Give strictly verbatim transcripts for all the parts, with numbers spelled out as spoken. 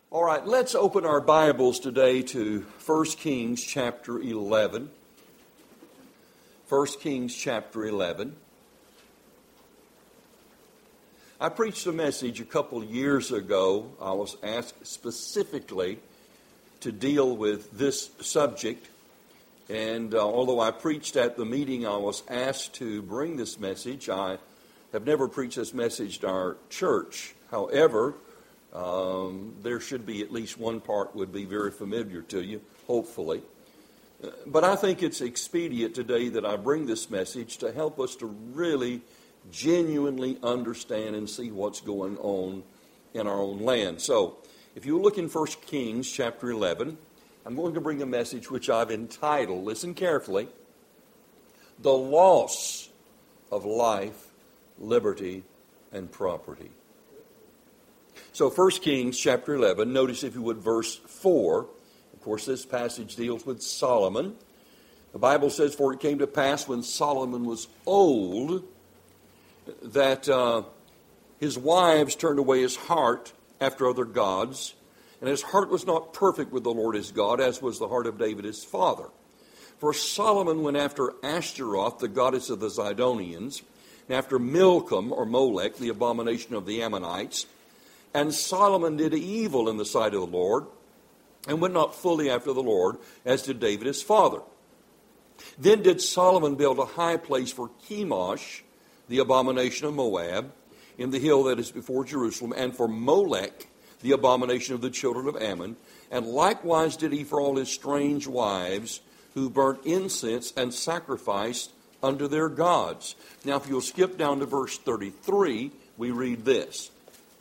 All right, let's open our Bibles today to First Kings chapter eleven. First Kings chapter eleven. I preached a message a couple years ago. I was asked specifically to deal with this subject. And uh, although I preached at the meeting I was asked to bring this message, I have never preached this message to our church. However, Um, there should be at least one part would be very familiar to you, hopefully. Uh, but I think it's expedient today that I bring this message to help us to really genuinely understand and see what's going on in our own land. So, if you look in First Kings chapter eleven, I'm going to bring a message which I've entitled, listen carefully, The Loss of Life, Liberty, and Property. So First Kings chapter eleven, notice if you would verse four. Of course, this passage deals with Solomon. The Bible says, "For it came to pass when Solomon was old, that uh, his wives turned away his heart after other gods, and his heart was not perfect with the Lord his God, as was the heart of David his father. For Solomon went after Ashtaroth, the goddess of the Zidonians, and after Milcom, or Molech, the abomination of the Ammonites. And Solomon did evil in the sight of the Lord, and went not fully after the Lord, as did David his father. Then did Solomon build a high place for Chemosh, the abomination of Moab, in the hill that is before Jerusalem, and for Molech, the abomination of the children of Ammon. And likewise did he for all his strange wives, who burnt incense and sacrificed unto their gods." Now, if you'll skip down to verse thirty-three, we read this.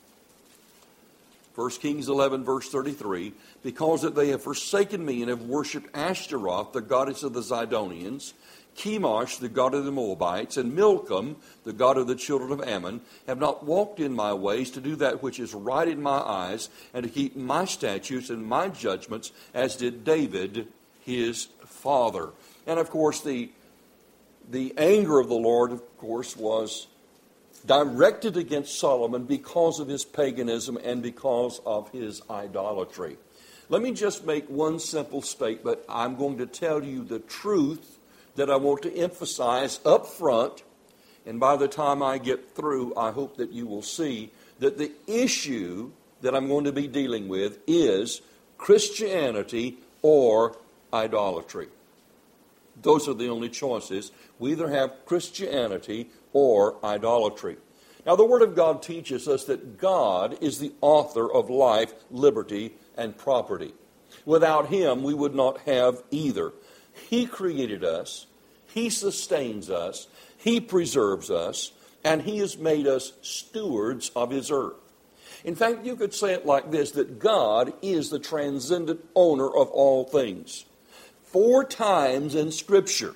First Kings eleven, verse thirty-three, "Because that they have forsaken me and have worshipped Ashtaroth, the goddess of the Zidonians, Chemosh, the god of the Moabites, and Milcom, the god of the children of Ammon, have not walked in my ways to do that which is right in my eyes, and to keep my statutes and my judgments, as did David his father." And of course, the, the anger of the Lord, of course, was directed against Solomon because of his paganism and because of his idolatry. Let me just make one simple statement. I'm going to tell you the truth that I want to emphasize up front, and by the time I get through, I hope that you will see that the issue that I'm going to be dealing with is Christianity or idolatry. Those are the only choices. We either have Christianity or idolatry. Now, the Word of God teaches us that God is the author of life, liberty, and property. Without Him, we would not have either. He created us, He sustains us, He preserves us, and He has made us stewards of His earth. In fact, you could say it like this, that God is the transcendent owner of all things. Four times in Scripture,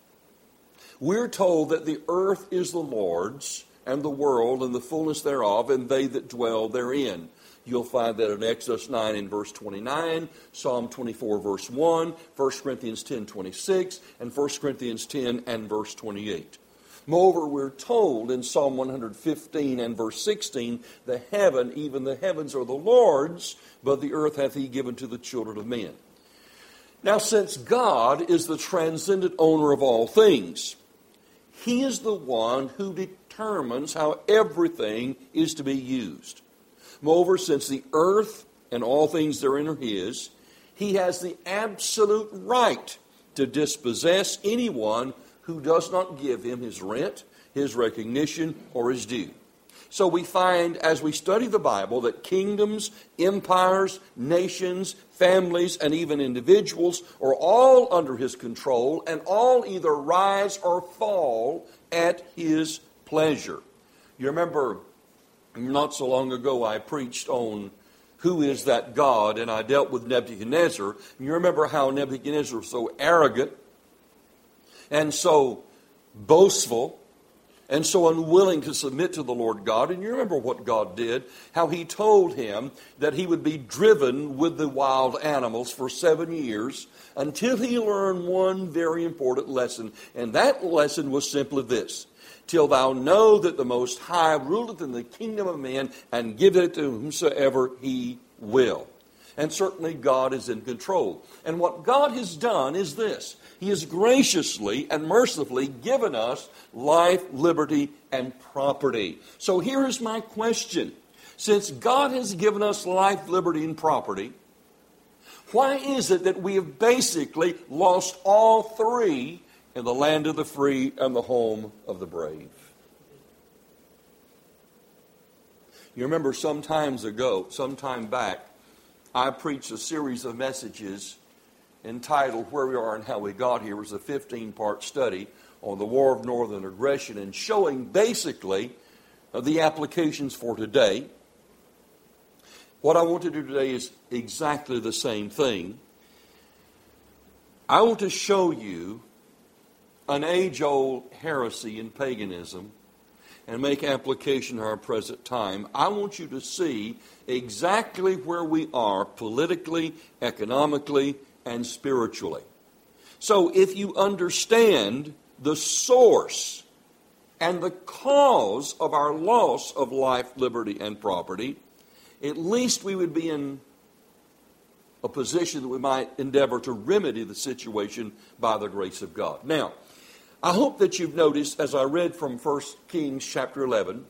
we're told that the earth is the Lord's, and the world and the fullness thereof, and they that dwell therein. You'll find that in Exodus nine and verse twenty-nine, Psalm twenty-four verse one, First Corinthians ten twenty-six, and First Corinthians ten and verse twenty-eight. Moreover, we're told in Psalm one fifteen and verse sixteen, "The heaven, even the heavens are the Lord's, but the earth hath He given to the children of men." Now, since God is the transcendent owner of all things, He is the one who determines how everything is to be used. Moreover, since the earth and all things therein are His, He has the absolute right to dispossess anyone who does not give Him His rent, His recognition, or His due. So we find, as we study the Bible, that kingdoms, empires, nations, families, and even individuals are all under His control, and all either rise or fall at His pleasure. You remember, not so long ago, I preached on who is that God, and I dealt with Nebuchadnezzar. You remember how Nebuchadnezzar was so arrogant and so boastful and so unwilling to submit to the Lord God. And you remember what God did, how He told him that he would be driven with the wild animals for seven years until he learned one very important lesson. And that lesson was simply this: till thou know that the Most High ruleth in the kingdom of men, and giveth it to whomsoever He will. And certainly God is in control. And what God has done is this. He has graciously and mercifully given us life, liberty, and property. So here is my question. Since God has given us life, liberty, and property, why is it that we have basically lost all three in the land of the free and the home of the brave? You remember some times ago, some time back, I preached a series of messages entitled Where We Are and How We Got Here. It was a fifteen-part study on the War of Northern Aggression and showing basically uh, the applications for today. What I want to do today is exactly the same thing. I want to show you an age-old heresy in paganism and make application to our present time. I want you to see exactly where we are politically, economically, and spiritually. So if you understand the source and the cause of our loss of life, liberty, and property, at least we would be in a position that we might endeavor to remedy the situation by the grace of God. Now, I hope that you've noticed, as I read from First Kings chapter eleven,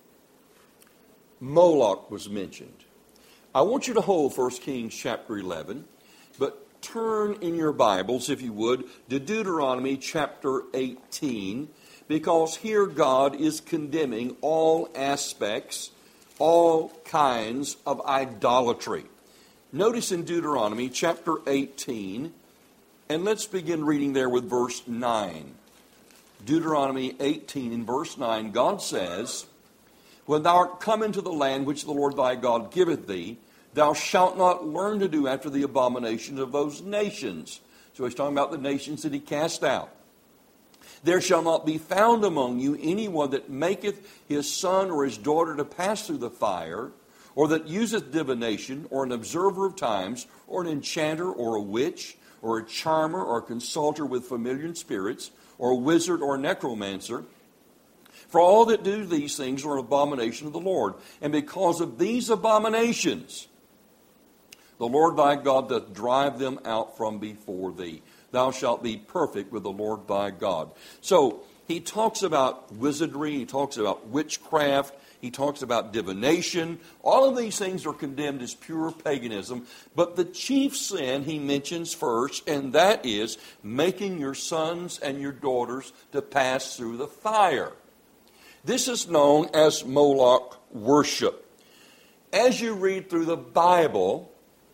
Moloch was mentioned. I want you to hold First Kings chapter eleven, but turn in your Bibles, if you would, to Deuteronomy chapter eighteen, because here God is condemning all aspects, all kinds of idolatry. Notice in Deuteronomy chapter eighteen, and let's begin reading there with verse nine. Deuteronomy eighteen in verse nine, God says, When thou art come into the land which the Lord thy God giveth thee, thou shalt not learn to do after the abominations of those nations. So he's talking about the nations that he cast out. There shall not be found among you anyone that maketh his son or his daughter to pass through the fire, or that useth divination, or an observer of times, or an enchanter, or a witch, or a charmer, or a consulter with familiar spirits, or a wizard, or a necromancer. For all that do these things are an abomination of the Lord. And because of these abominations, the Lord thy God doth drive them out from before thee. Thou shalt be perfect with the Lord thy God. So he talks about wizardry, he talks about witchcraft, he talks about divination. All of these things are condemned as pure paganism. But the chief sin he mentions first, and that is making your sons and your daughters to pass through the fire. This is known as Moloch worship. As you read through the Bible,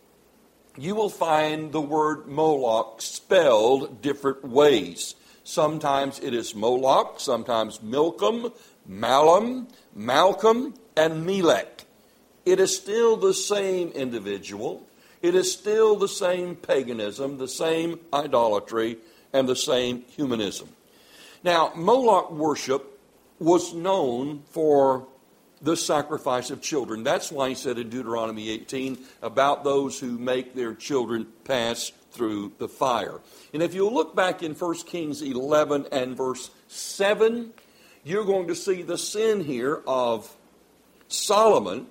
you will find the word Moloch spelled different ways. Sometimes it is Moloch, sometimes Milcom, Malum, Malcolm, and Melech. It is still the same individual. It is still the same paganism, the same idolatry, and the same humanism. Now, Moloch worship was known for the sacrifice of children. That's why he said in Deuteronomy eighteen about those who make their children pass through the fire. And if you look back in First Kings eleven and verse seven, you're going to see the sin here of Solomon.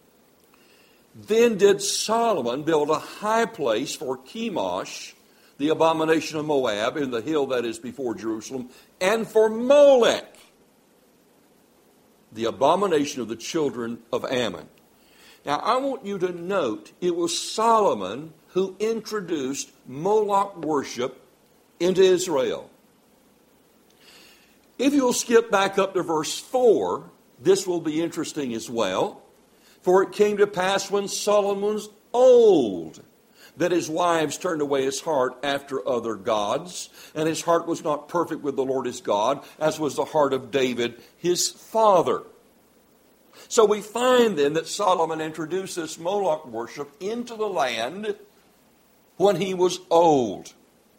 Then did Solomon build a high place for Chemosh, the abomination of Moab, in the hill that is before Jerusalem, and for Molech, the abomination of the children of Ammon. Now, I want you to note it was Solomon who introduced Moloch worship into Israel. If you'll skip back up to verse four, this will be interesting as well. For it came to pass when Solomon was old, that his wives turned away his heart after other gods, and his heart was not perfect with the Lord his God, as was the heart of David his father. So we find then that Solomon introduced this Moloch worship into the land when he was old.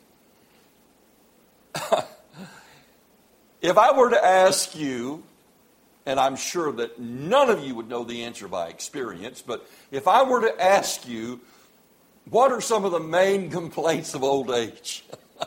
If I were to ask you, and I'm sure that none of you would know the answer by experience, but if I were to ask you, what are some of the main complaints of old age?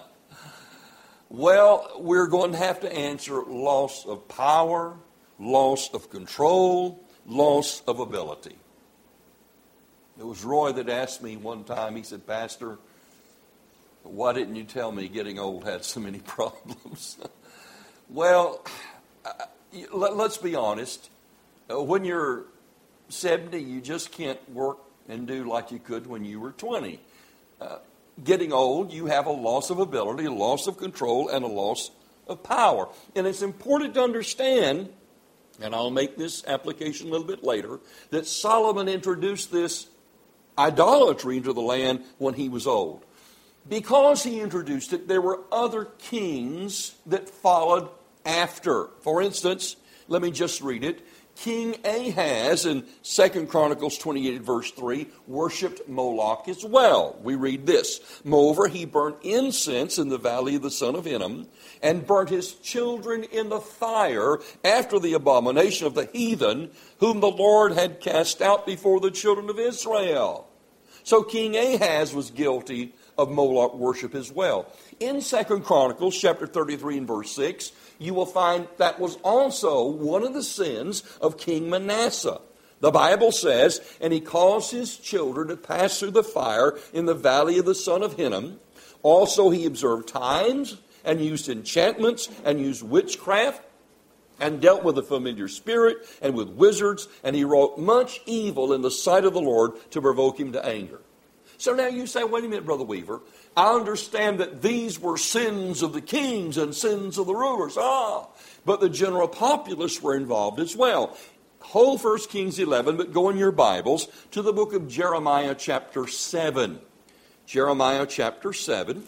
Well, we're going to have to answer loss of power, loss of control, loss of ability. It was Roy that asked me one time, he said, Pastor, why didn't you tell me getting old had so many problems? Well, let's be honest. When you're seventy, you just can't work and do like you could when you were twenty. Uh, getting old, you have a loss of ability, a loss of control, and a loss of power. And it's important to understand, and I'll make this application a little bit later, that Solomon introduced this idolatry into the land when he was old. Because he introduced it, there were other kings that followed after. For instance, let me just read it. King Ahaz in Second Chronicles twenty-eight, verse three, worshipped Moloch as well. We read this. Moreover, he burnt incense in the valley of the son of Hinnom, and burnt his children in the fire after the abomination of the heathen, whom the Lord had cast out before the children of Israel. So King Ahaz was guilty of Moloch worship as well. In Second Chronicles chapter thirty-three and verse six, you will find that was also one of the sins of King Manasseh. The Bible says, and he caused his children to pass through the fire in the valley of the son of Hinnom. Also he observed times and used enchantments and used witchcraft and dealt with a familiar spirit and with wizards, and he wrought much evil in the sight of the Lord to provoke him to anger. So now you say, wait a minute, Brother Weaver, I understand that these were sins of the kings and sins of the rulers. Ah, but the general populace were involved as well. Hold First Kings eleven, but go in your Bibles to the book of Jeremiah chapter seven. Jeremiah chapter seven.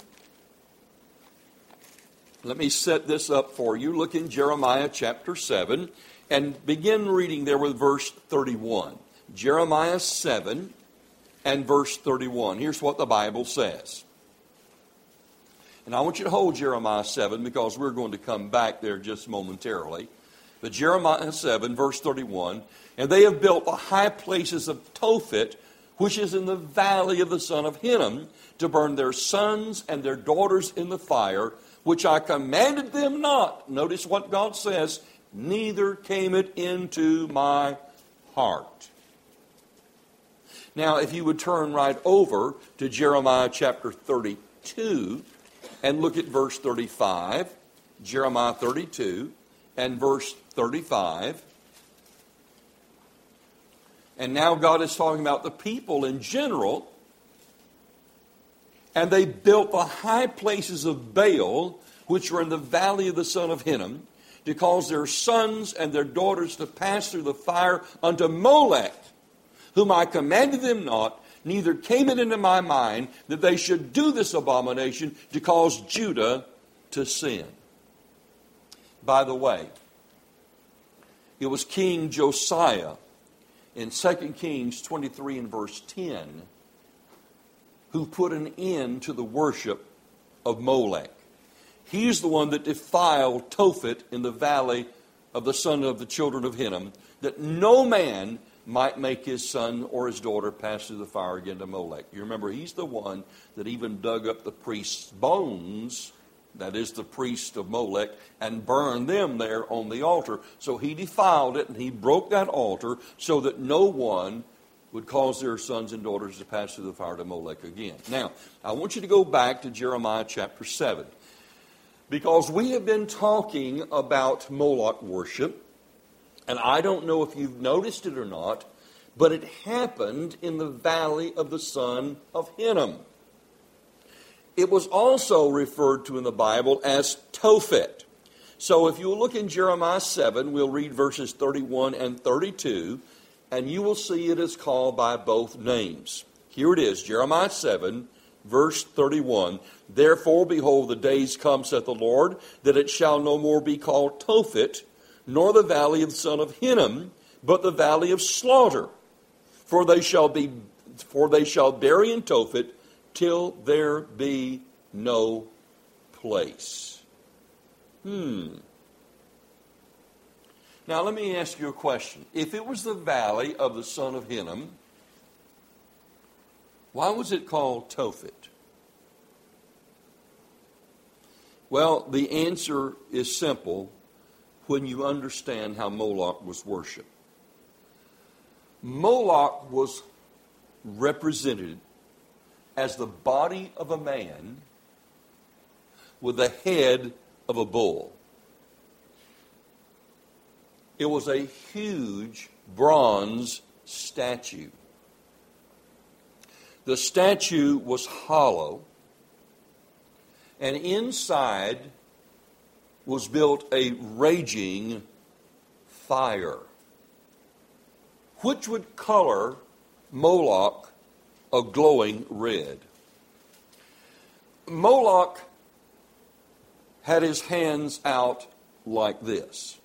Let me set this up for you. Look in Jeremiah chapter seven and begin reading there with verse thirty-one. Jeremiah seven and verse thirty-one. Here's what the Bible says. And I want you to hold Jeremiah seven because we're going to come back there just momentarily. But Jeremiah seven, verse thirty-one, and they have built the high places of Tophet, which is in the valley of the son of Hinnom, to burn their sons and their daughters in the fire, which I commanded them not. Notice what God says, neither came it into my heart. Now, if you would turn right over to Jeremiah chapter thirty-two and look at verse thirty-five, Jeremiah thirty-two and verse thirty-five. And now God is talking about the people in general. And they built the high places of Baal, which were in the valley of the son of Hinnom, to cause their sons and their daughters to pass through the fire unto Molech, whom I commanded them not, neither came it into my mind that they should do this abomination to cause Judah to sin. By the way, it was King Josiah in Second Kings twenty-three and verse ten who put an end to the worship of Molech. He's the one that defiled Tophet in the valley of the son of the children of Hinnom, that no man might make his son or his daughter pass through the fire again to Molech. You remember, he's the one that even dug up the priest's bones, that is the priest of Molech, and burned them there on the altar. So he defiled it, and he broke that altar so that no one would cause their sons and daughters to pass through the fire to Molech again. Now, I want you to go back to Jeremiah chapter seven, because we have been talking about Moloch worship, and I don't know if you've noticed it or not, but it happened in the valley of the son of Hinnom. It was also referred to in the Bible as Tophet. So if you look in Jeremiah seven, we'll read verses thirty-one and thirty-two, and you will see it is called by both names. Here it is, Jeremiah seven, verse thirty-one. Therefore, behold, the days come, saith the Lord, that it shall no more be called Tophet, nor the valley of the son of Hinnom, but the valley of slaughter. For they shall be, for they shall bury in Tophet till there be no place. Hmm. Now let me ask you a question. If it was the valley of the son of Hinnom, why was it called Tophet? Well, the answer is simple when you understand how Moloch was worshipped. Moloch was represented as the body of a man with the head of a bull. It was a huge bronze statue. The statue was hollow, and inside was built a raging fire, which would color Moloch a glowing red. Moloch had his hands out like this.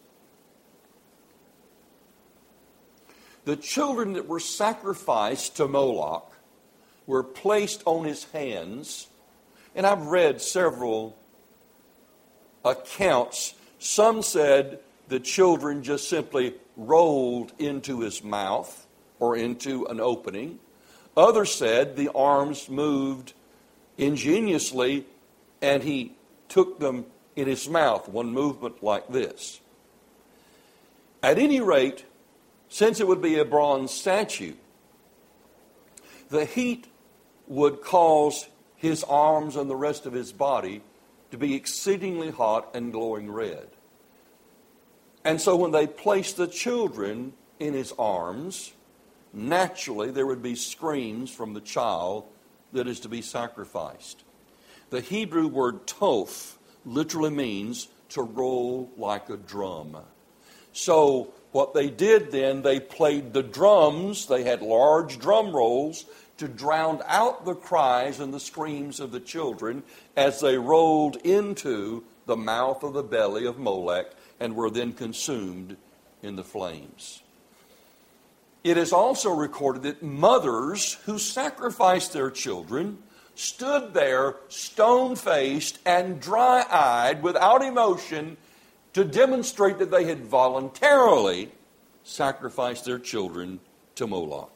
The children that were sacrificed to Moloch were placed on his hands, and I've read several accounts. Some said the children just simply rolled into his mouth or into an opening. Others said the arms moved ingeniously and he took them in his mouth, one movement like this. At any rate, since it would be a bronze statue, the heat would cause his arms and the rest of his body to be exceedingly hot and glowing red. And so when they placed the children in his arms, naturally there would be screams from the child that is to be sacrificed. The Hebrew word toph literally means to roll like a drum. So what they did then, they played the drums. They had large drum rolls to drown out the cries and the screams of the children as they rolled into the mouth of the belly of Molech and were then consumed in the flames. It is also recorded that mothers who sacrificed their children stood there stone-faced and dry-eyed without emotion to demonstrate that they had voluntarily sacrificed their children to Moloch.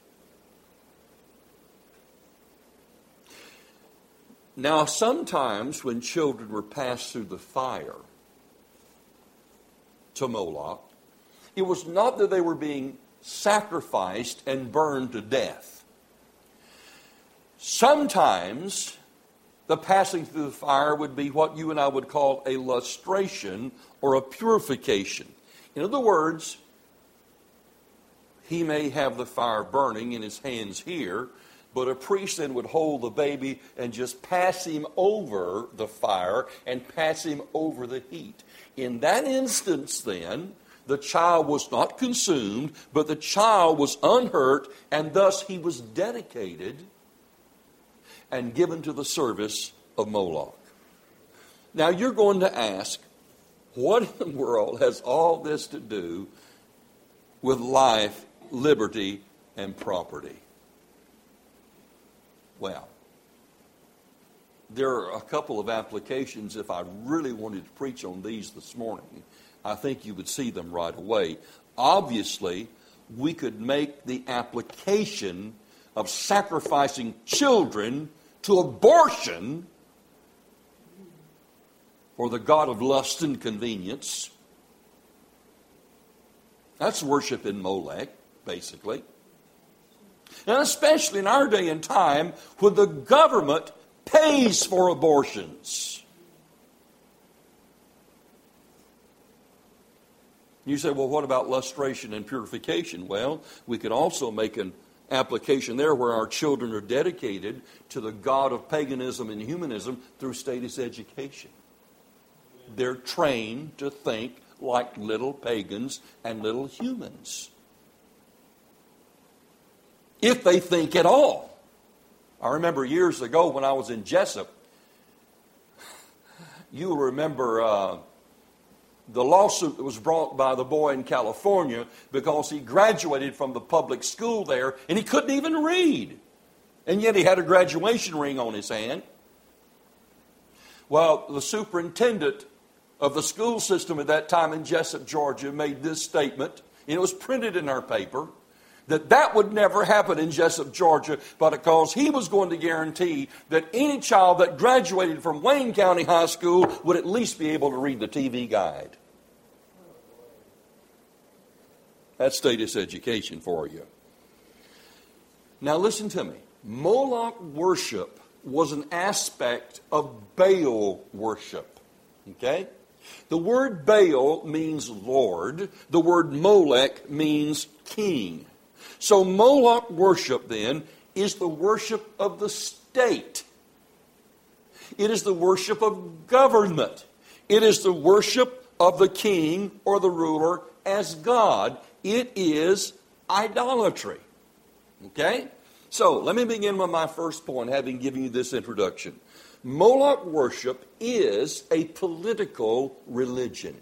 Now, sometimes when children were passed through the fire to Moloch, it was not that they were being sacrificed and burned to death. Sometimes the passing through the fire would be what you and I would call a lustration or a purification. In other words, he may have the fire burning in his hands here, but a priest then would hold the baby and just pass him over the fire and pass him over the heat. In that instance then, the child was not consumed, but the child was unhurt, and thus he was dedicated and given to the service of Moloch. Now you're going to ask, what in the world has all this to do with life, liberty, and property? Well, there are a couple of applications. If I really wanted to preach on these this morning, I think you would see them right away. Obviously, we could make the application of sacrificing children to abortion for the god of lust and convenience. That's worship in Molech, basically. And especially in our day and time when the government pays for abortions. You say, well, what about lustration and purification? Well, we could also make an application there where our children are dedicated to the god of paganism and humanism through status education. They're trained to think like little pagans and little humans, if they think at all. I remember years ago when I was in Jessup, you'll remember uh, the lawsuit that was brought by the boy in California because he graduated from the public school there and he couldn't even read. And yet he had a graduation ring on his hand. Well, the superintendent of the school system at that time in Jessup, Georgia, made this statement, and it was printed in our paper, that that would never happen in Jessup, Georgia, but because he was going to guarantee that any child that graduated from Wayne County High School would at least be able to read the T V guide. That's status education for you. Now listen to me. Moloch worship was an aspect of Baal worship. Okay? The word Baal means Lord. The word Molech means king. So Moloch worship then is the worship of the state. It is the worship of government. It is the worship of the king or the ruler as God. It is idolatry. Okay? So, let me begin with my first point, having given you this introduction. Moloch worship is a political religion.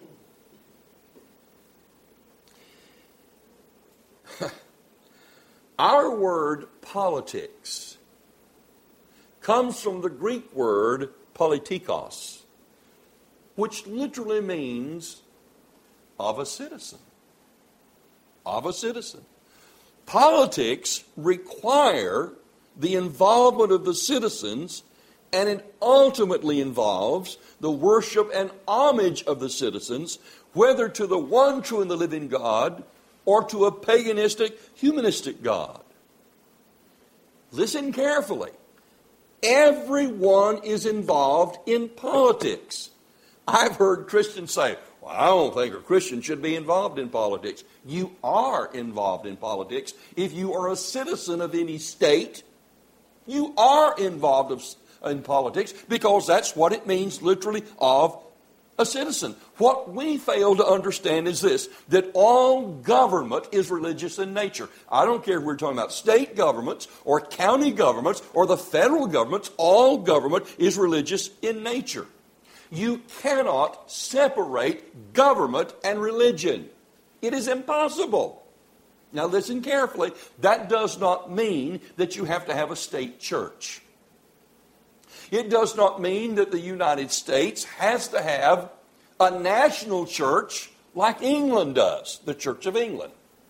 Our word politics comes from the Greek word politikos, which literally means of a citizen. Of a citizen. Politics require the involvement of the citizens, and it ultimately involves the worship and homage of the citizens, whether to the one true and the living God or to a paganistic, humanistic God. Listen carefully. Everyone is involved in politics. I've heard Christians say, well, I don't think a Christian should be involved in politics. You are involved in politics. If you are a citizen of any state, you are involved in politics because that's what it means literally of a citizen. What we fail to understand is this, that all government is religious in nature. I don't care if we're talking about state governments or county governments or the federal governments, all government is religious in nature. You cannot separate government and religion. It is impossible. Now listen carefully. That does not mean that you have to have a state church. It does not mean that the United States has to have a national church like England does, the Church of England.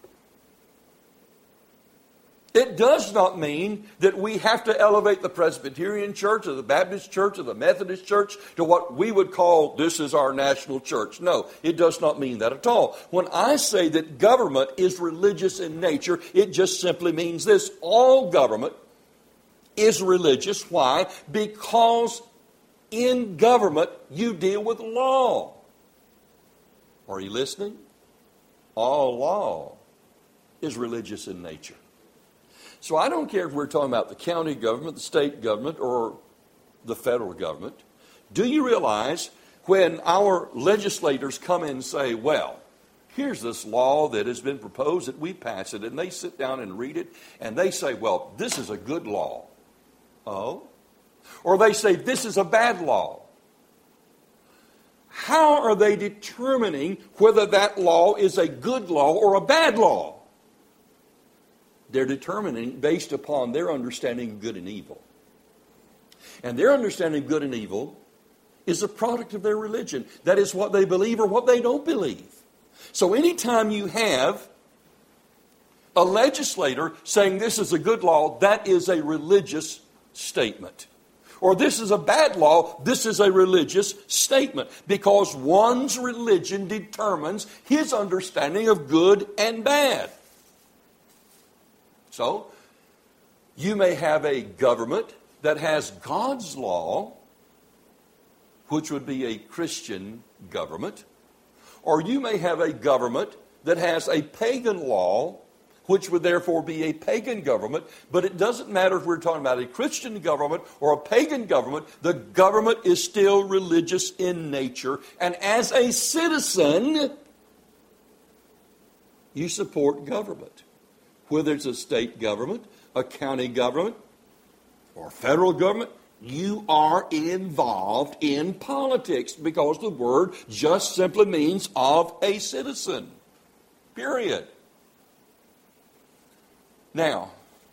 It does not mean that we have to elevate the Presbyterian Church or the Baptist Church or the Methodist Church to what we would call this is our national church. No, it does not mean that at all. When I say that government is religious in nature, it just simply means this. All government is religious. Why? Because in government you deal with law. Are you listening? All law is religious in nature. So I don't care if we're talking about the county government, the state government, or the federal government. Do you realize when our legislators come in and say, well, here's this law that has been proposed that we pass it, and they sit down and read it, and they say, well, this is a good law. Oh? Or they say, this is a bad law. How are they determining whether that law is a good law or a bad law? They're determining based upon their understanding of good and evil. And their understanding of good and evil is a product of their religion. That is what they believe or what they don't believe. So anytime you have a legislator saying this is a good law, that is a religious statement. Or this is a bad law, this is a religious statement. Because one's religion determines his understanding of good and bad. So, you may have a government that has God's law, which would be a Christian government, or you may have a government that has a pagan law, which would therefore be a pagan government, but it doesn't matter if we're talking about a Christian government or a pagan government, the government is still religious in nature, and as a citizen, you support government. Whether it's a state government, a county government, or federal government, you are involved in politics because the word just simply means of a citizen. Period. Now,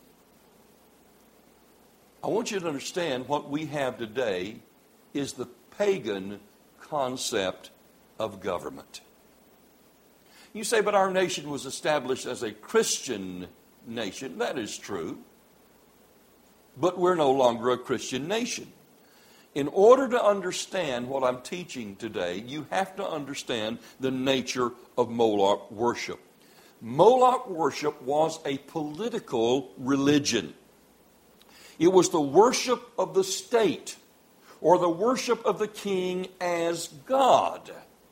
I want you to understand what we have today is the pagan concept of government. You say, but our nation was established as a Christian nation. That is true. But we're no longer a Christian nation. In order to understand what I'm teaching today, you have to understand the nature of Moloch worship. Moloch worship was a political religion. It was the worship of the state, or the worship of the king as God.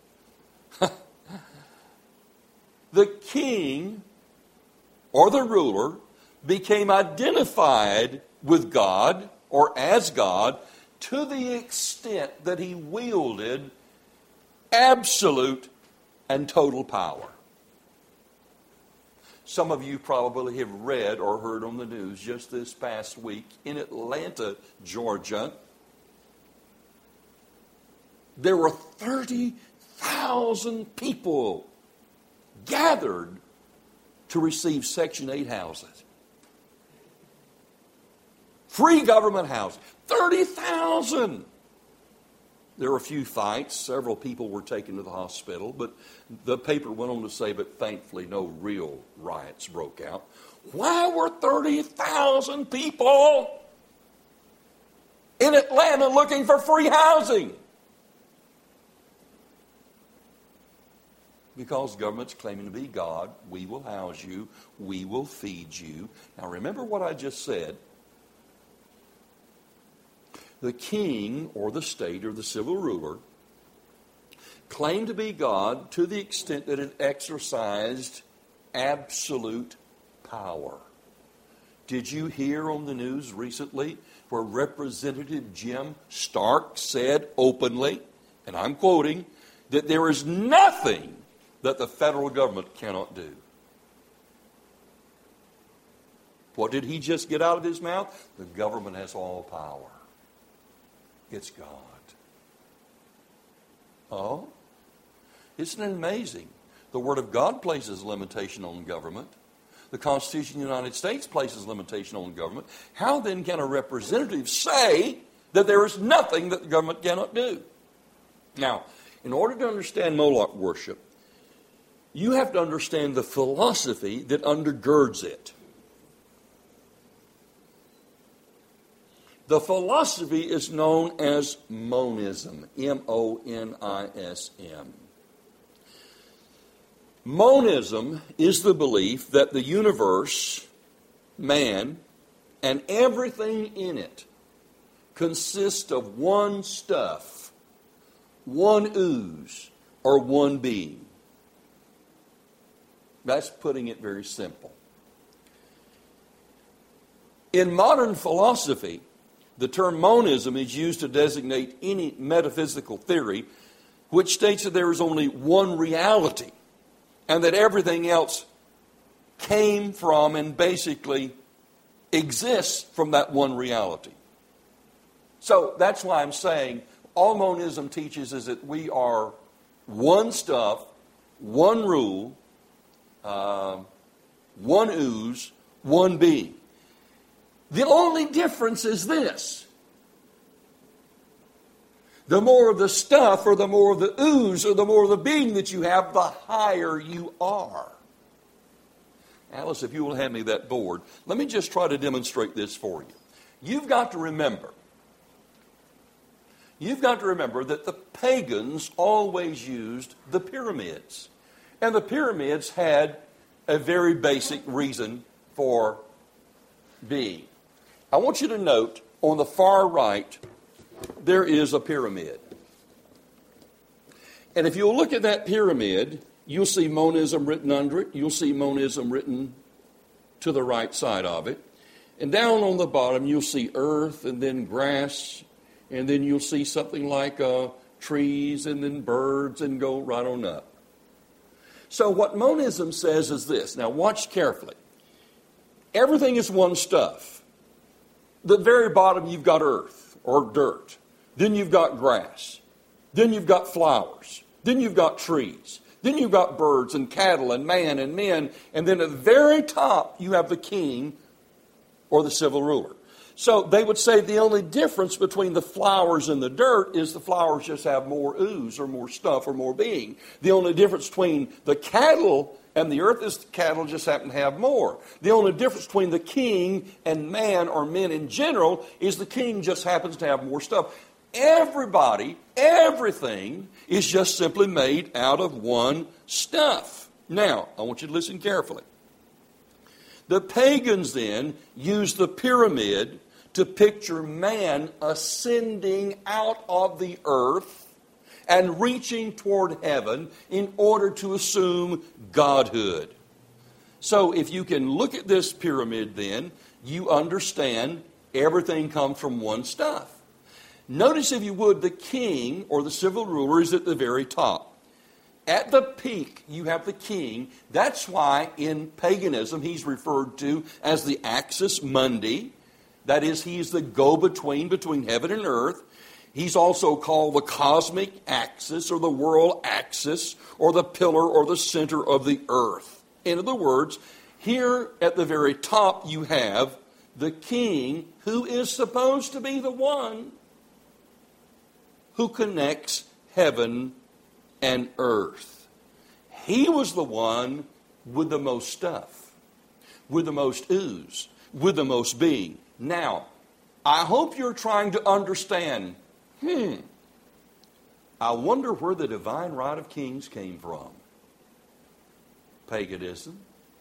The king, or the ruler, became identified with God, or as God, to the extent that he wielded absolute and total power. Some of you probably have read or heard on the news just this past week in Atlanta, Georgia, there were thirty thousand people gathered to receive Section eight houses. Free government housing. thirty thousand. There were a few fights. Several people were taken to the hospital. But the paper went on to say, but thankfully no real riots broke out. Why were thirty thousand people in Atlanta looking for free housing? Because government's claiming to be God. We will house you. We will feed you. Now remember what I just said. The king or the state or the civil ruler claimed to be God to the extent that it exercised absolute power. Did you hear on the news recently where Representative Jim Stark said openly, and I'm quoting, that there is nothing that the federal government cannot do? What did he just get out of his mouth? The government has all power. It's God. Oh? Isn't it amazing? The Word of God places limitation on government. The Constitution of the United States places limitation on government. How then can a representative say that there is nothing that the government cannot do? Now, in order to understand Moloch worship, you have to understand the philosophy that undergirds it. The philosophy is known as monism, M O N I S M. Monism is the belief that the universe, man, and everything in it consists of one stuff, one ooze, or one being. That's putting it very simple. In modern philosophy, the term monism is used to designate any metaphysical theory which states that there is only one reality and that everything else came from and basically exists from that one reality. So that's why I'm saying all monism teaches is that we are one stuff, one rule, uh, one ooze, one being. The only difference is this. The more of the stuff or the more of the ooze or the more of the being that you have, the higher you are. Alice, if you will hand me that board, let me just try to demonstrate this for you. You've got to remember, you've got to remember that the pagans always used the pyramids. And the pyramids had a very basic reason for being. I want you to note on the far right, there is a pyramid. And if you'll look at that pyramid, you'll see monism written under it. You'll see monism written to the right side of it. And down on the bottom, you'll see earth and then grass. And then you'll see something like uh, trees and then birds and go right on up. So what monism says is this. Now watch carefully. Everything is one stuff. The very bottom, you've got earth or dirt. Then you've got grass. Then you've got flowers. Then you've got trees. Then you've got birds and cattle and man and men. And then at the very top, you have the king or the civil ruler. So they would say the only difference between the flowers and the dirt is the flowers just have more ooze or more stuff or more being. The only difference between the cattle and the earth is the cattle just happen to have more. The only difference between the king and man or men in general is the king just happens to have more stuff. Everybody, everything is just simply made out of one stuff. Now, I want you to listen carefully. The pagans then used the pyramid to picture man ascending out of the earth and reaching toward heaven in order to assume godhood. So if you can look at this pyramid then, you understand everything comes from one stuff. Notice, if you would, the king or the civil ruler is at the very top. At the peak, you have the king. That's why in paganism he's referred to as the Axis Mundi. That is, he's the go-between between heaven and earth. He's also called the cosmic axis or the world axis or the pillar or the center of the earth. In other words, here at the very top you have the king, who is supposed to be the one who connects heaven and earth. He was the one with the most stuff, with the most ooze, with the most being. Now, I hope you're trying to understand, hmm, I wonder where the divine right of kings came from. Paganism.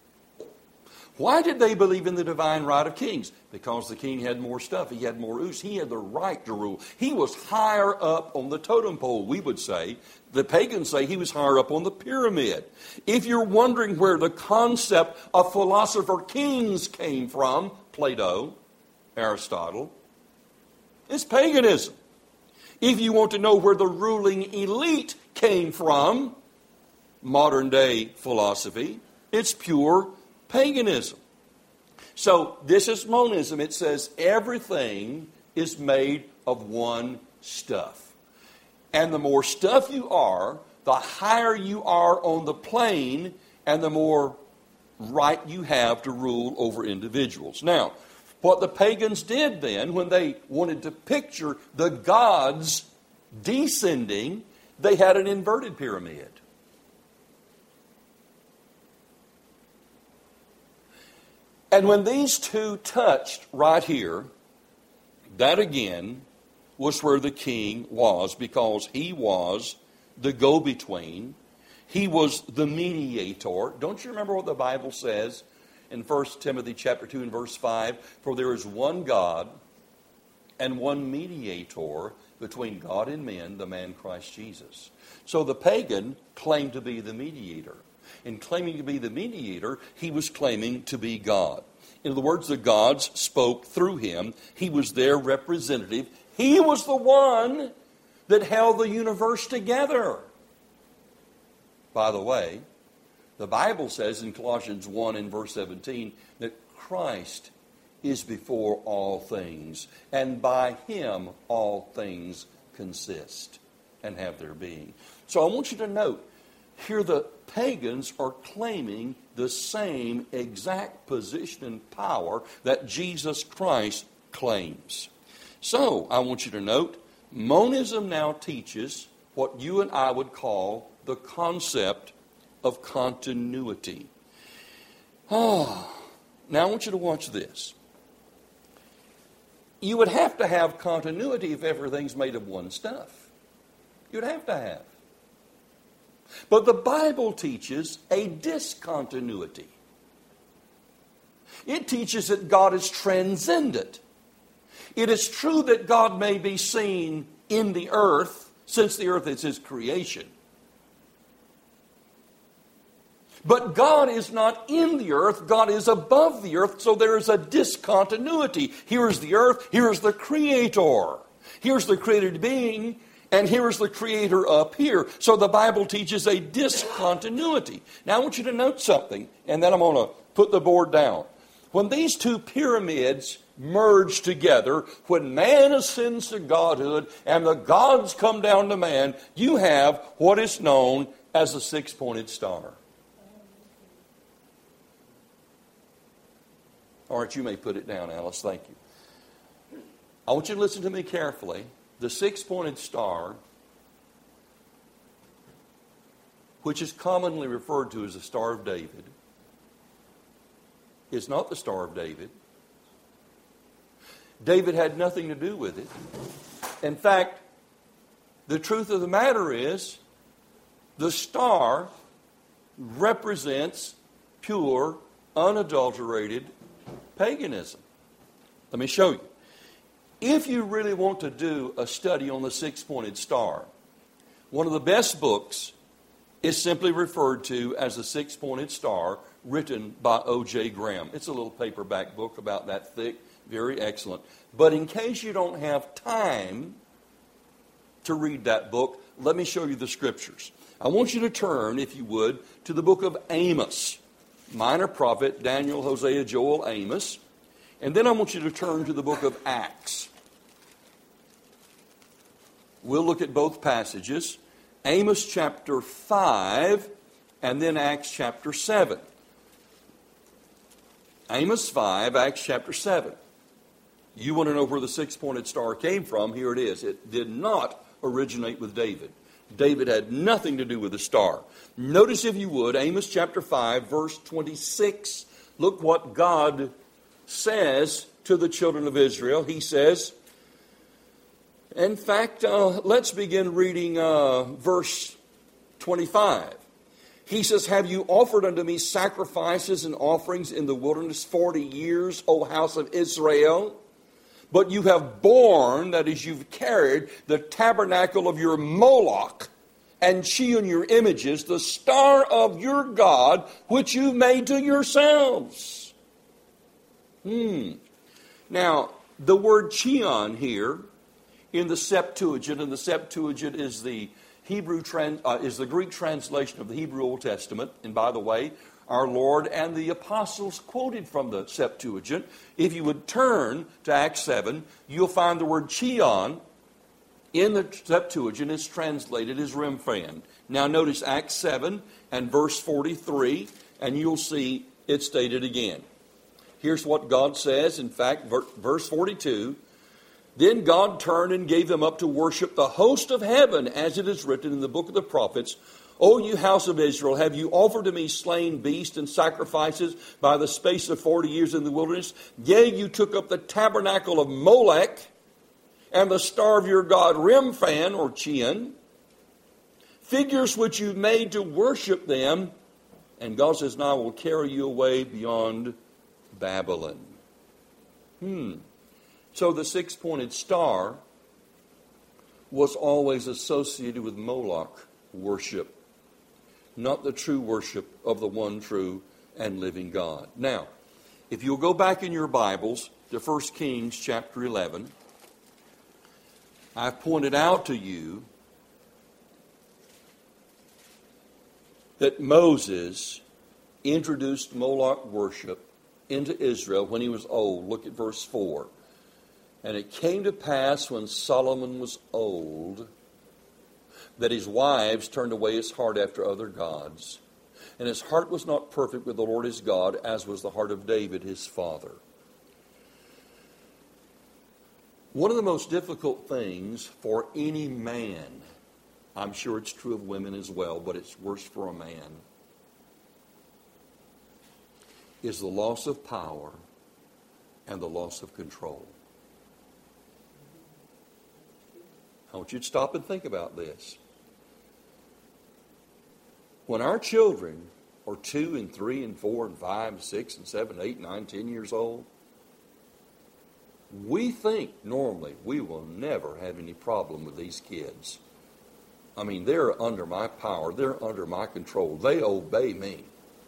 Why did they believe in the divine right of kings? Because the king had more stuff. He had more ooze. He had the right to rule. He was higher up on the totem pole, we would say. The pagans say he was higher up on the pyramid. If you're wondering where the concept of philosopher kings came from, Plato, Aristotle, it's paganism. If you want to know where the ruling elite came from, modern day philosophy, it's pure paganism. So this is monism. It says everything is made of one stuff. And the more stuff you are, the higher you are on the plane, and the more right you have to rule over individuals. Now, what the pagans did then, when they wanted to picture the gods descending, they had an inverted pyramid. And when these two touched right here, that again was where the king was, because he was the go-between. He was the mediator. Don't you remember what the Bible says in First Timothy chapter two and verse five? For there is one God and one mediator between God and men, the man Christ Jesus. So the pagan claimed to be the mediator. In claiming to be the mediator, he was claiming to be God. In other words, the gods spoke through him. He was their representative. He was the one that held the universe together. By the way, the Bible says in Colossians one and verse seventeen that Christ is before all things, and by him all things consist and have their being. So I want you to note, here the pagans are claiming the same exact position and power that Jesus Christ claims. So I want you to note, monism now teaches what you and I would call the concept of continuity. Oh, now I want you to watch this. You would have to have continuity if everything's made of one stuff. You'd have to have. But the Bible teaches a discontinuity. It teaches that God is transcendent. It is true that God may be seen in the earth, since the earth is his creation. But God is not in the earth. God is above the earth, so there is a discontinuity. Here is the earth. Here is the Creator. Here's the created being. And here is the Creator up here. So the Bible teaches a discontinuity. Now I want you to note something, and then I'm going to put the board down. When these two pyramids merge together, when man ascends to godhood and the gods come down to man, you have what is known as the six-pointed star. All right, you may put it down, Alice. Thank you. I want you to listen to me carefully. The six-pointed star, which is commonly referred to as the Star of David, is not the Star of David. David had nothing to do with it. In fact, the truth of the matter is, the star represents pure, unadulterated paganism. Let me show you. If you really want to do a study on the six-pointed star, one of the best books is simply referred to as the Six-Pointed Star, written by O J Graham. It's a little paperback book about that thick, very excellent. But in case you don't have time to read that book, let me show you the scriptures. I want you to turn, if you would, to the book of Amos. Minor prophet, Daniel, Hosea, Joel, Amos. And then I want you to turn to the book of Acts. We'll look at both passages. Amos chapter five, and then Acts chapter seven. Amos five, Acts chapter seven. You want to know where the six-pointed star came from? Here it is. It did not originate with David. David had nothing to do with the star. Notice, if you would, Amos chapter five, verse twenty-six. Look what God says to the children of Israel. He says, in fact, uh, let's begin reading uh, verse twenty-five. He says, have you offered unto me sacrifices and offerings in the wilderness forty years, O house of Israel? But you have borne, that is, you've carried the tabernacle of your Moloch, and Chiun your images, the star of your God, which you made to yourselves. Hmm. Now, the word Chiun here in the Septuagint, and the Septuagint is the Hebrew trans, uh, is the Greek translation of the Hebrew Old Testament. And by the way, our Lord and the apostles quoted from the Septuagint. If you would turn to Acts seven, you'll find the word Chiun in the Septuagint is translated as Remphan. Now notice Acts seven and verse forty-three, and you'll see it stated again. Here's what God says, in fact, verse forty-two. Then God turned and gave them up to worship the host of heaven, as it is written in the book of the prophets, O you house of Israel, have you offered to me slain beasts and sacrifices by the space of forty years in the wilderness? Yea, you took up the tabernacle of Molech and the star of your god Remphan, or Chiun, figures which you made to worship them. And God says, now I will carry you away beyond Babylon. Hmm. So the six-pointed star was always associated with Moloch worship, not the true worship of the one true and living God. Now, if you'll go back in your Bibles to First Kings chapter eleven, I've pointed out to you that Moses introduced Moloch worship into Israel when he was old. Look at verse four. And it came to pass when Solomon was old that his wives turned away his heart after other gods. And his heart was not perfect with the Lord his God, as was the heart of David his father. One of the most difficult things for any man, I'm sure it's true of women as well, but it's worse for a man, is the loss of power and the loss of control. I want you to stop and think about this. When our children are two and three and four and five and six and seven, eight, nine, ten years old, we think normally we will never have any problem with these kids. I mean, they're under my power. They're under my control. They obey me.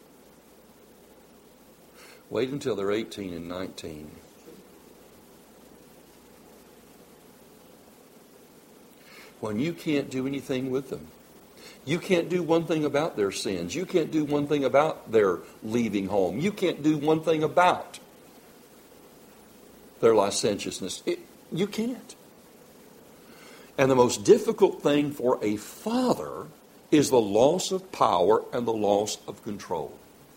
Wait until they're eighteen and nineteen. When you can't do anything with them. You can't do one thing about their sins. You can't do one thing about their leaving home. You can't do one thing about their licentiousness. It, you can't. And the most difficult thing for a father is the loss of power and the loss of control.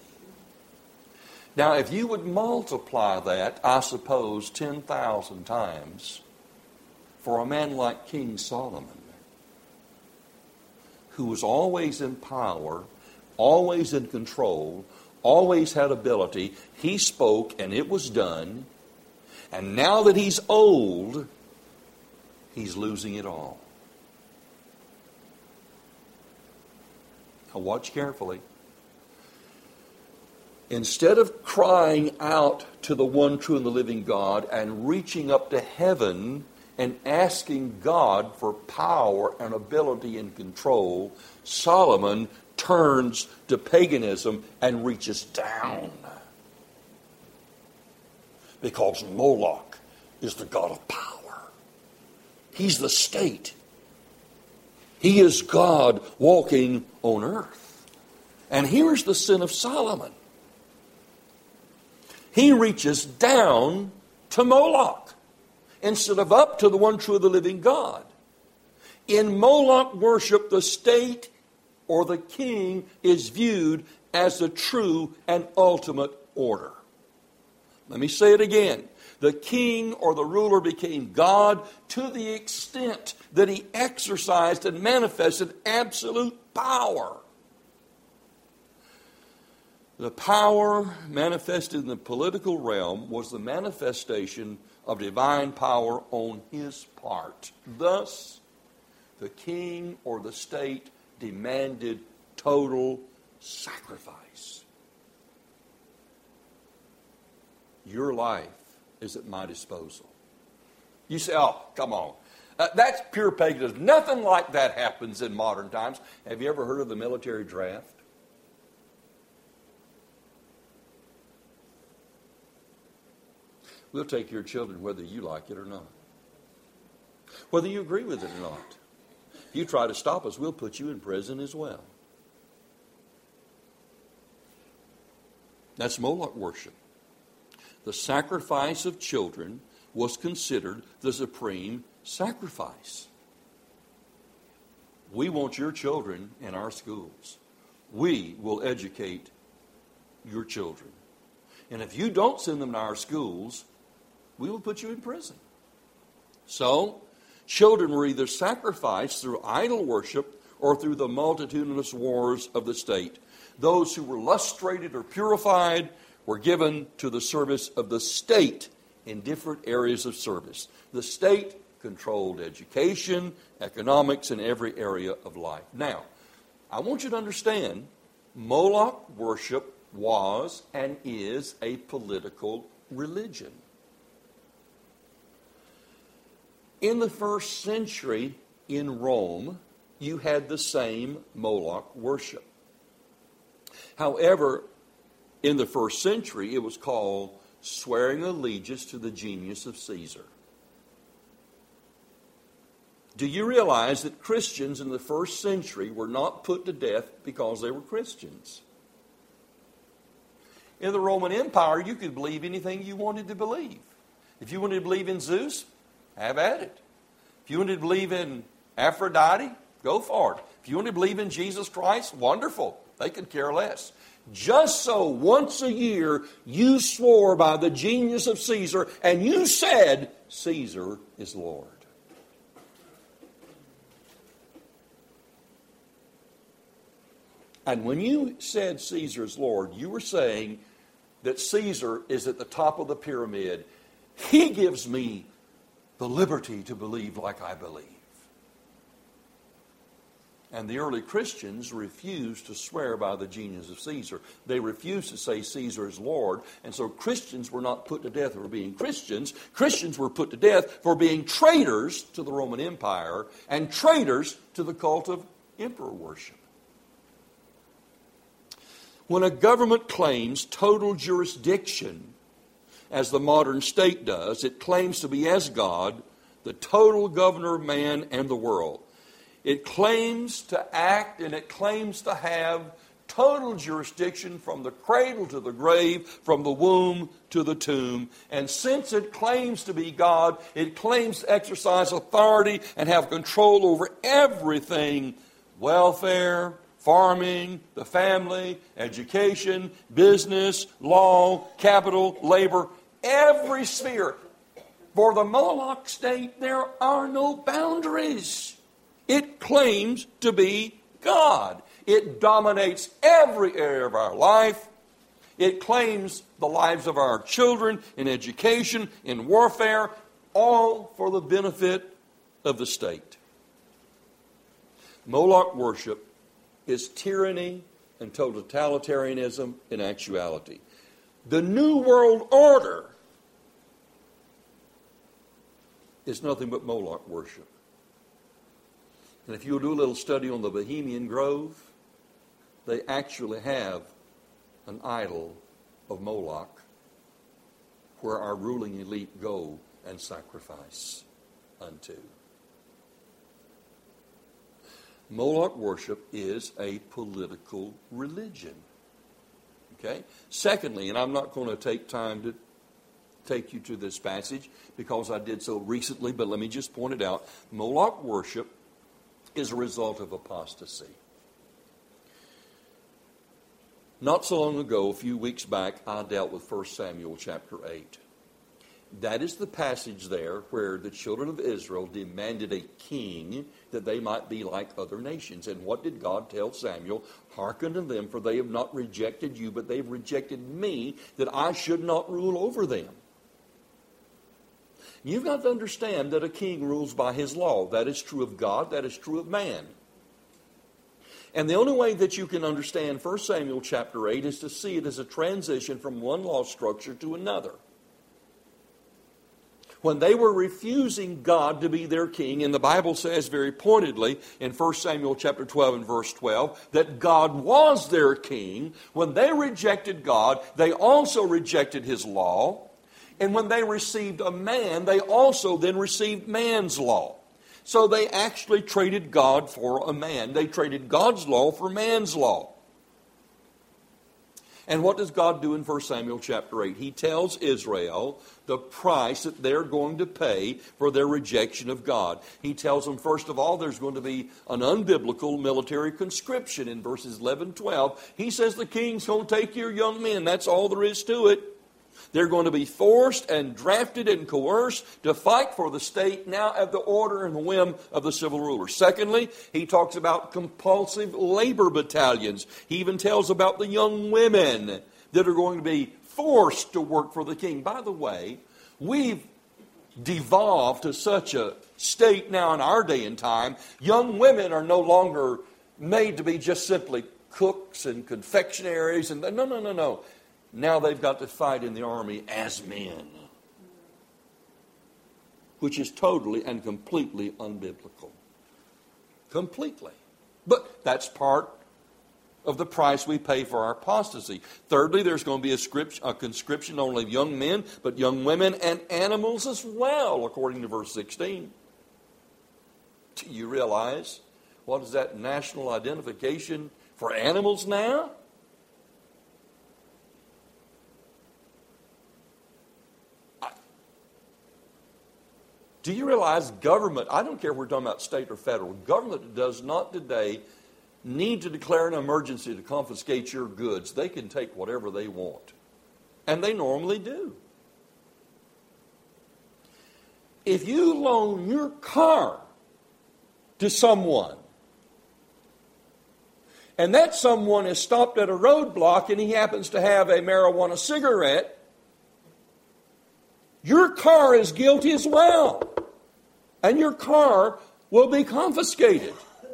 Now, if you would multiply that, I suppose, ten thousand times for a man like King Solomon, who was always in power, always in control, always had ability. He spoke and it was done. And now that he's old, he's losing it all. Now watch carefully. Instead of crying out to the one true and the living God and reaching up to heaven and asking God for power and ability and control, Solomon turns to paganism and reaches down. Because Moloch is the god of power. He's the state. He is God walking on earth. And here's the sin of Solomon. He reaches down to Moloch instead of up to the one true the living God. In Moloch worship, the state or the king is viewed as the true and ultimate order. Let me say it again. The king or the ruler became God to the extent that he exercised and manifested absolute power. The power manifested in the political realm was the manifestation of divine power on his part. Thus, the king or the state demanded total sacrifice. Your life is at my disposal. You say, oh, come on. Uh, that's pure paganism. Nothing like that happens in modern times. Have you ever heard of the military draft? We'll take your children whether you like it or not. Whether you agree with it or not. If you try to stop us, we'll put you in prison as well. That's Moloch worship. The sacrifice of children was considered the supreme sacrifice. We want your children in our schools. We will educate your children. And if you don't send them to our schools, we will put you in prison. So, children were either sacrificed through idol worship or through the multitudinous wars of the state. Those who were lustrated or purified were given to the service of the state in different areas of service. The state controlled education, economics, and every area of life. Now, I want you to understand, Moloch worship was and is a political religion. In the first century in Rome, you had the same Moloch worship. However, in the first century, it was called swearing allegiance to the genius of Caesar. Do you realize that Christians in the first century were not put to death because they were Christians? In the Roman Empire, you could believe anything you wanted to believe. If you wanted to believe in Zeus, have at it. If you wanted to believe in Aphrodite, go for it. If you wanted to believe in Jesus Christ, wonderful. They could care less. Just so once a year you swore by the genius of Caesar and you said, Caesar is Lord. And when you said Caesar is Lord, you were saying that Caesar is at the top of the pyramid. He gives me the liberty to believe like I believe. And the early Christians refused to swear by the genius of Caesar. They refused to say Caesar is Lord. And so Christians were not put to death for being Christians. Christians were put to death for being traitors to the Roman Empire and traitors to the cult of emperor worship. When a government claims total jurisdiction, as the modern state does, it claims to be as God, the total governor of man and the world. It claims to act and it claims to have total jurisdiction from the cradle to the grave, from the womb to the tomb. And since it claims to be God, it claims to exercise authority and have control over everything: welfare, farming, the family, education, business, law, capital, labor, every sphere. For the Moloch state, there are no boundaries. It claims to be God. It dominates every area of our life. It claims the lives of our children in education, in warfare, all for the benefit of the state. Moloch worship is tyranny and totalitarianism in actuality. The New World Order is nothing but Moloch worship. And if you'll do a little study on the Bohemian Grove, they actually have an idol of Moloch where our ruling elite go and sacrifice unto. Moloch worship is a political religion. Okay? Secondly, and I'm not going to take time to take you to this passage because I did so recently, but let me just point it out. Moloch worship is a result of apostasy. Not so long ago, a few weeks back, I dealt with First Samuel chapter eight. That is the passage there where the children of Israel demanded a king that they might be like other nations. And what did God tell Samuel? Hearken to them, for they have not rejected you, but they've rejected me, that I should not rule over them. You've got to understand that a king rules by his law. That is true of God. That is true of man. And the only way that you can understand First Samuel chapter eight is to see it as a transition from one law structure to another. When they were refusing God to be their king, and the Bible says very pointedly in First Samuel chapter twelve and verse twelve that God was their king. When they rejected God, they also rejected his law. And when they received a man, they also then received man's law. So they actually traded God for a man. They traded God's law for man's law. And what does God do in First Samuel chapter eight? He tells Israel the price that they're going to pay for their rejection of God. He tells them, first of all, there's going to be an unbiblical military conscription in verses eleven and twelve. He says the king's going to take your young men. That's all there is to it. They're going to be forced and drafted and coerced to fight for the state now at the order and the whim of the civil ruler. Secondly, he talks about compulsive labor battalions. He even tells about the young women that are going to be forced to work for the king. By the way, we've devolved to such a state now in our day and time, young women are no longer made to be just simply cooks and confectionaries. And no, no, no, no. Now they've got to fight in the army as men, which is totally and completely unbiblical. Completely. But that's part of the price we pay for our apostasy. Thirdly, there's going to be a, script, a conscription not only of young men, but young women and animals as well, according to verse sixteen. Do you realize what is that national identification for animals now? Do you realize government, I don't care if we're talking about state or federal, government does not today need to declare an emergency to confiscate your goods. They can take whatever they want. And they normally do. If you loan your car to someone, and that someone is stopped at a roadblock and he happens to have a marijuana cigarette, your car is guilty as well. And your car will be confiscated.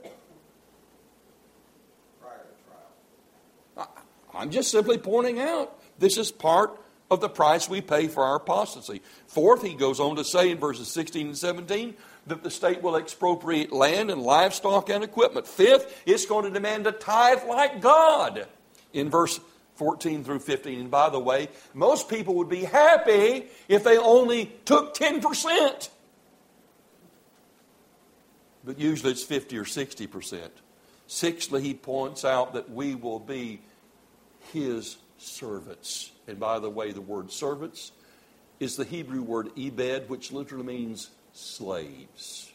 I'm just simply pointing out this is part of the price we pay for our apostasy. Fourth, he goes on to say in verses sixteen and seventeen that the state will expropriate land and livestock and equipment. Fifth, it's going to demand a tithe like God in verse fourteen through fifteen. And by the way, most people would be happy if they only took ten percent. But usually it's fifty or sixty percent. Sixthly, he points out that we will be his servants. And by the way, the word servants is the Hebrew word ebed, which literally means slaves.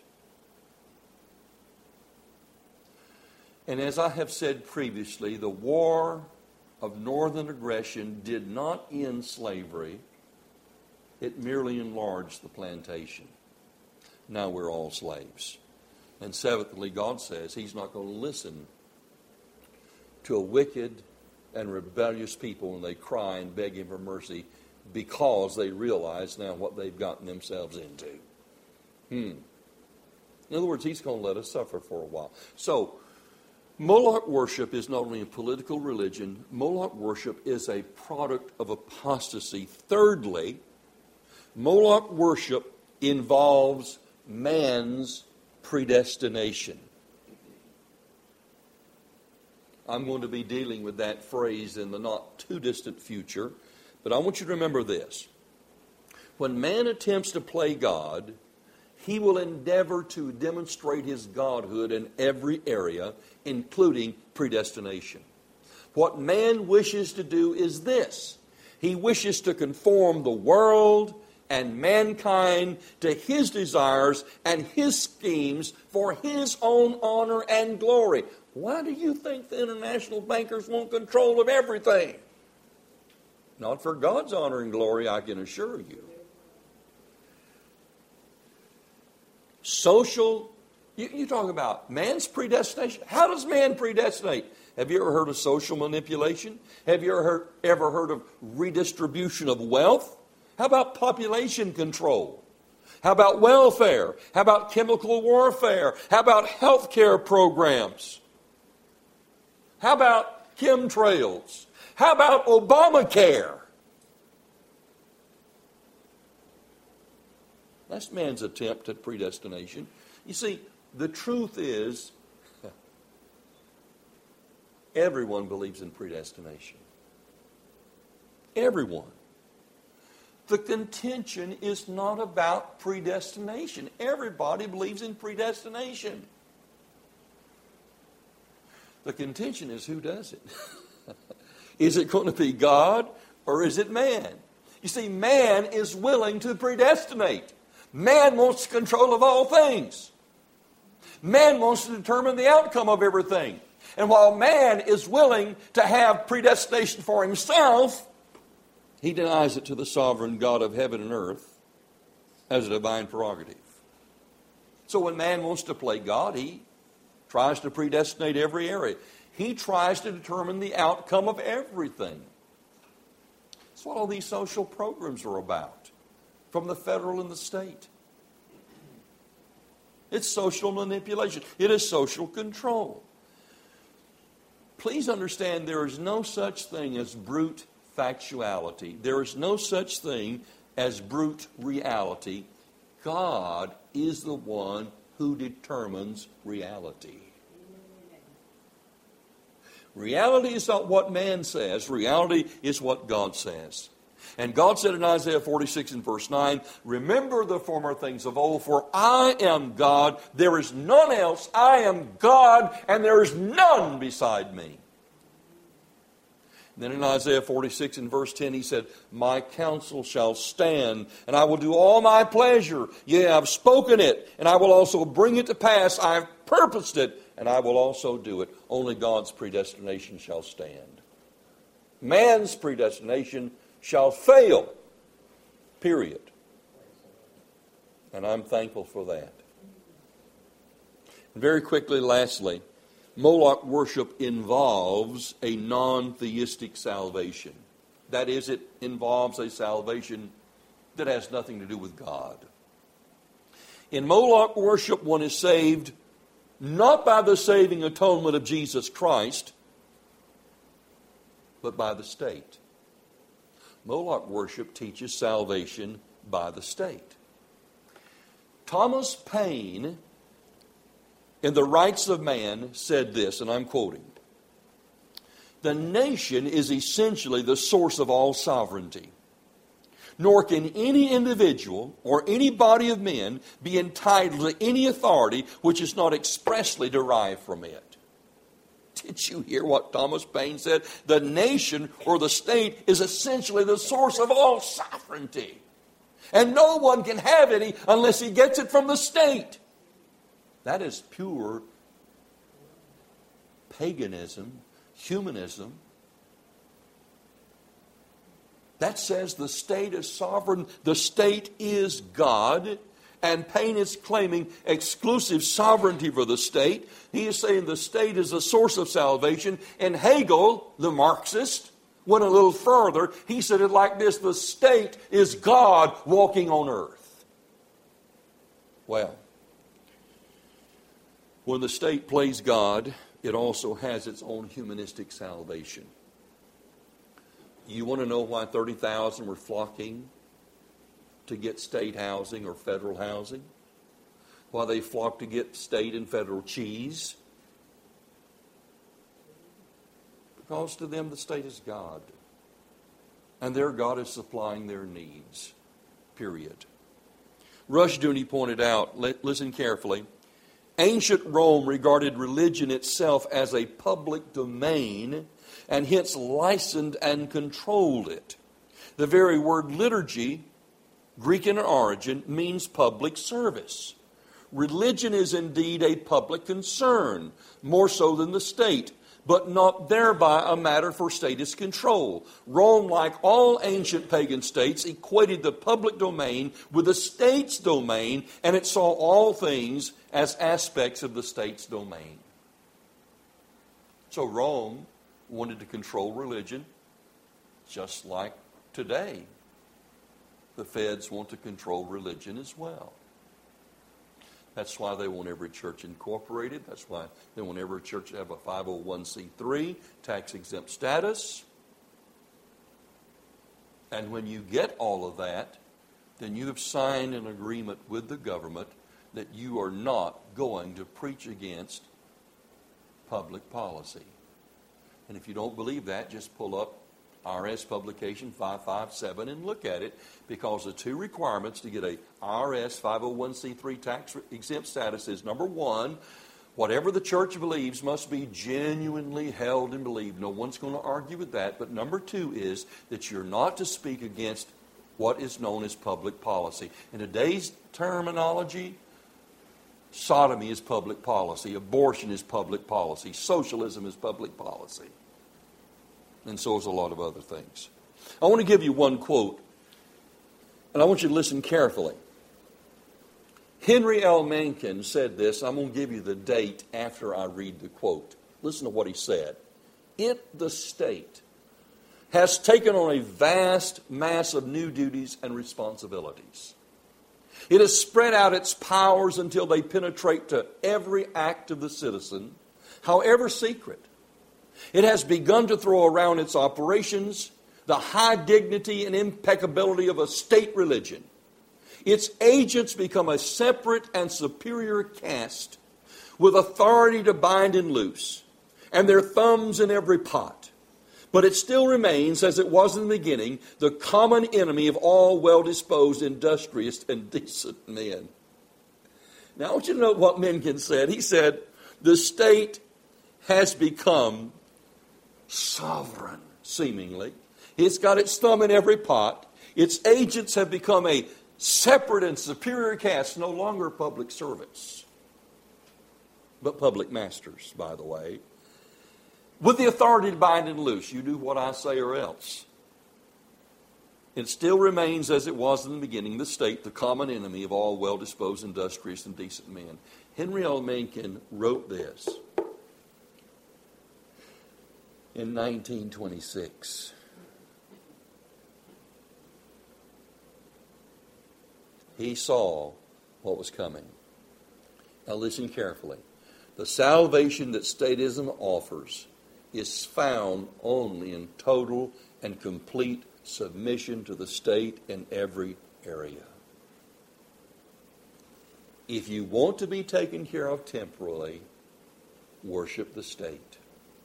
And as I have said previously, the war of northern aggression did not end slavery. It merely enlarged the plantation. Now we're all slaves. And seventhly, God says he's not going to listen to a wicked and rebellious people when they cry and beg him for mercy because they realize now what they've gotten themselves into. Hmm. In other words, he's going to let us suffer for a while. So, Moloch worship is not only a political religion, Moloch worship is a product of apostasy. Thirdly, Moloch worship involves man's predestination. I'm going to be dealing with that phrase in the not too distant future, but I want you to remember this. When man attempts to play God, he will endeavor to demonstrate his godhood in every area, including predestination. What man wishes to do is this. He wishes to conform the world and mankind to his desires and his schemes for his own honor and glory. Why do you think the international bankers want control of everything? Not for God's honor and glory, I can assure you. Social, you, you talk about man's predestination. How does man predestinate? Have you ever heard of social manipulation? Have you ever heard, ever heard of redistribution of wealth? How about population control? How about welfare? How about chemical warfare? How about health care programs? How about chemtrails? How about Obamacare? That's man's attempt at predestination. You see, the truth is, everyone believes in predestination. Everyone. The contention is not about predestination. Everybody believes in predestination. The contention is who does it. Is it going to be God or is it man? You see, man is willing to predestinate. Man wants control of all things. Man wants to determine the outcome of everything. And while man is willing to have predestination for himself, he denies it to the sovereign God of heaven and earth as a divine prerogative. So when man wants to play God, he tries to predestinate every area. He tries to determine the outcome of everything. That's what all these social programs are about, from the federal and the state. It's social manipulation. It is social control. Please understand there is no such thing as brute factuality. There is no such thing as brute reality. God is the one who determines reality. Reality is not what man says. Reality is what God says. And God said in Isaiah forty-six and verse nine, "Remember the former things of old, for I am God, there is none else. I am God, and there is none beside me." And then in Isaiah forty-six and verse ten, he said, "My counsel shall stand, and I will do all my pleasure. Yea, I have spoken it, and I will also bring it to pass. I have purposed it, and I will also do it." Only God's predestination shall stand. Man's predestination shall fail. Period. And I'm thankful for that. And very quickly, lastly, Moloch worship involves a non-theistic salvation. That is, it involves a salvation that has nothing to do with God. In Moloch worship, one is saved not by the saving atonement of Jesus Christ, but by the state. Moloch worship teaches salvation by the state. Thomas Paine, in The Rights of Man, said this, and I'm quoting, "The nation is essentially the source of all sovereignty. Nor can any individual or any body of men be entitled to any authority which is not expressly derived from it." Did you hear what Thomas Paine said? The nation or the state is essentially the source of all sovereignty. And no one can have any unless he gets it from the state. That is pure paganism, humanism. That says the state is sovereign, the state is God, and Paine is claiming exclusive sovereignty for the state. He is saying the state is the source of salvation. And Hegel, the Marxist, went a little further. He said it like this: the state is God walking on earth. Well, when the state plays God, it also has its own humanistic salvation. You want to know why thirty thousand were flocking to get state housing or federal housing? Why they flocked to get state and federal cheese? Because to them the state is God. And their God is supplying their needs. Period. Rushdoony pointed out, listen carefully, ancient Rome regarded religion itself as a public domain and hence licensed and controlled it. The very word liturgy, Greek in origin, means public service. Religion is indeed a public concern, more so than the state, but not thereby a matter for statist control. Rome, like all ancient pagan states, equated the public domain with the state's domain, and it saw all things as aspects of the state's domain. So Rome wanted to control religion, just like today. The feds want to control religion as well. That's why they want every church incorporated. That's why they want every church to have a five oh one c three, tax-exempt status. And when you get all of that, then you have signed an agreement with the government that you are not going to preach against public policy. And if you don't believe that, just pull up I R S publication five five seven and look at it, because the two requirements to get a I R S five oh one c three tax exempt status is, number one, whatever the church believes must be genuinely held and believed. No one's going to argue with that. But number two is that you're not to speak against what is known as public policy. In today's terminology, sodomy is public policy, abortion is public policy, socialism is public policy. And so is a lot of other things. I want to give you one quote, and I want you to listen carefully. Henry L. Mencken said this. I'm going to give you the date after I read the quote. Listen to what he said. It, the state, has taken on a vast mass of new duties and responsibilities. It has spread out its powers until they penetrate to every act of the citizen, however secret. It has begun to throw around its operations the high dignity and impeccability of a state religion. Its agents become a separate and superior caste with authority to bind and loose, and their thumbs in every pot. But it still remains, as it was in the beginning, the common enemy of all well-disposed, industrious, and decent men. Now I want you to know what Mencken said. He said, the state has become sovereign, seemingly. It's got its thumb in every pot. Its agents have become a separate and superior caste, no longer public servants, but public masters, by the way, with the authority to bind and loose. You do what I say or else. It still remains, as it was in the beginning, the state, the common enemy of all well-disposed, industrious, and decent men. Henry L. Mencken wrote this in nineteen twenty-six. He saw what was coming. Now listen carefully. The salvation that statism offers is found only in total and complete submission to the state in every area. If you want to be taken care of temporally, worship the state.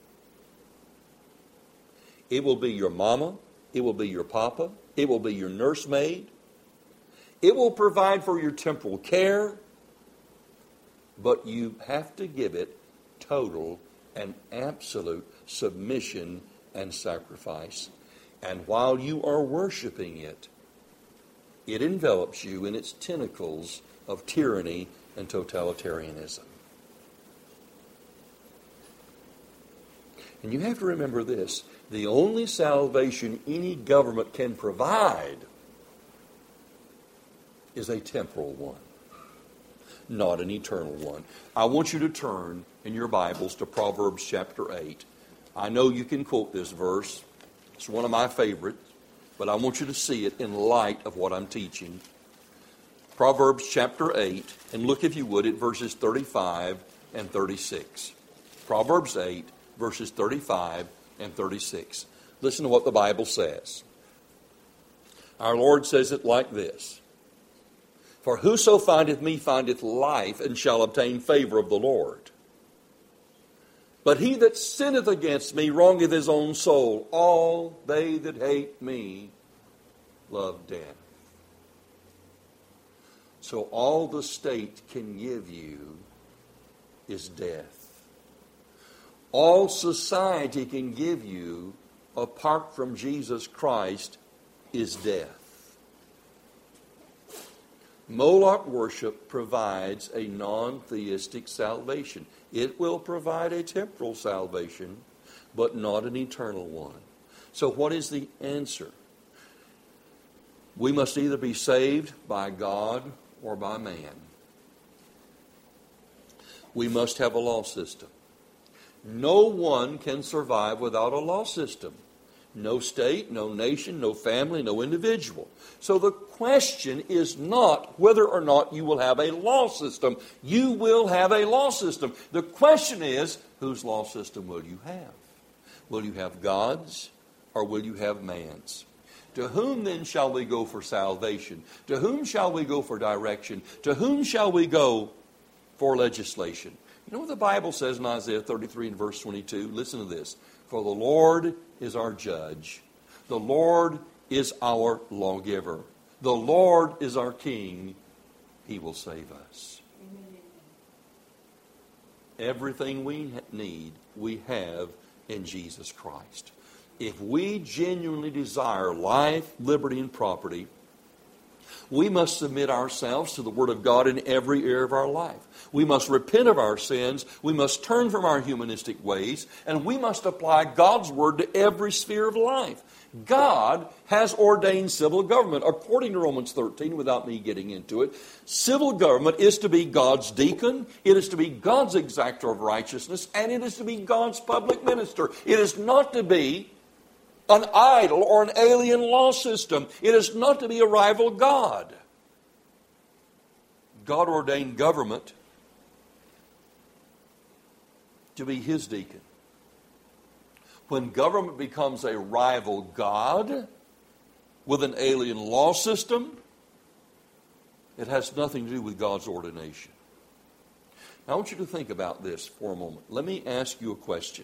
It will be your mama. It will be your papa. It will be your nursemaid. It will provide for your temporal care. But you have to give it total and absolute submission and sacrifice. And while you are worshiping it, it envelops you in its tentacles of tyranny and totalitarianism. And you have to remember this. The only salvation any government can provide is a temporal one, not an eternal one. I want you to turn in your Bibles to Proverbs chapter eight. I know you can quote this verse. It's one of my favorites, but I want you to see it in light of what I'm teaching. Proverbs chapter eight, and look if you would at verses thirty-five and thirty-six. Proverbs eight, verses thirty-five and thirty-six. Listen to what the Bible says. Our Lord says it like this. For whoso findeth me findeth life, and shall obtain favor of the Lord. But he that sinneth against me wrongeth his own soul. All they that hate me love death. So all the state can give you is death. All society can give you, apart from Jesus Christ, is death. Moloch worship provides a non-theistic salvation. It will provide a temporal salvation, but not an eternal one. So what is the answer? We must either be saved by God or by man. We must have a law system. No one can survive without a law system. No state, no nation, no family, no individual. So the question is not whether or not you will have a law system. You will have a law system. The question is, whose law system will you have? Will you have God's or will you have man's? To whom then shall we go for salvation? To whom shall we go for direction? To whom shall we go for legislation? You know what the Bible says in Isaiah thirty-three and verse twenty-two? Listen to this. For the Lord is our judge. The Lord is our lawgiver. The Lord is our king. He will save us. Amen. Everything we need, we have in Jesus Christ. If we genuinely desire life, liberty, and property, we must submit ourselves to the Word of God in every area of our life. We must repent of our sins. We must turn from our humanistic ways. And we must apply God's Word to every sphere of life. God has ordained civil government. According to Romans thirteen, without me getting into it, civil government is to be God's deacon. It is to be God's exactor of righteousness. And it is to be God's public minister. It is not to be an idol or an alien law system. It is not to be a rival God. God ordained government to be His deacon. When government becomes a rival God with an alien law system, it has nothing to do with God's ordination. Now I want you to think about this for a moment. Let me ask you a question.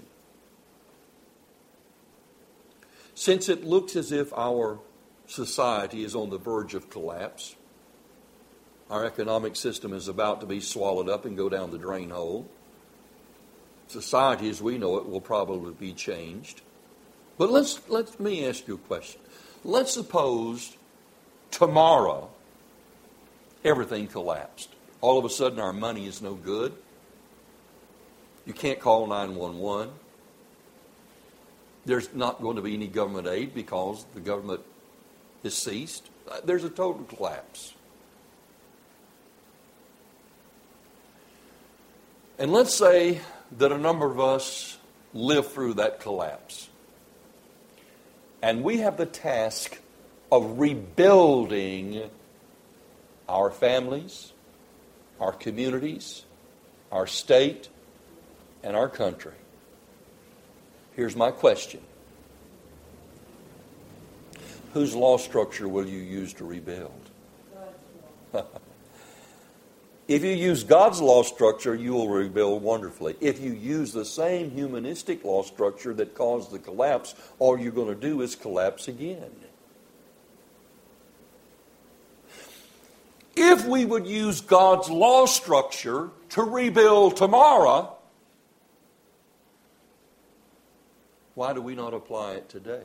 Since it looks as if our society is on the verge of collapse, our economic system is about to be swallowed up and go down the drain hole, society as we know it will probably be changed. But let's, let me ask you a question. Let's suppose tomorrow everything collapsed. All of a sudden our money is no good. You can't call nine one one. There's not going to be any government aid because the government is ceased. There's a total collapse. And let's say that a number of us live through that collapse. And we have the task of rebuilding our families, our communities, our state, and our country. Here's my question. Whose law structure will you use to rebuild? If you use God's law structure, you will rebuild wonderfully. If you use the same humanistic law structure that caused the collapse, all you're going to do is collapse again. If we would use God's law structure to rebuild tomorrow, why do we not apply it today?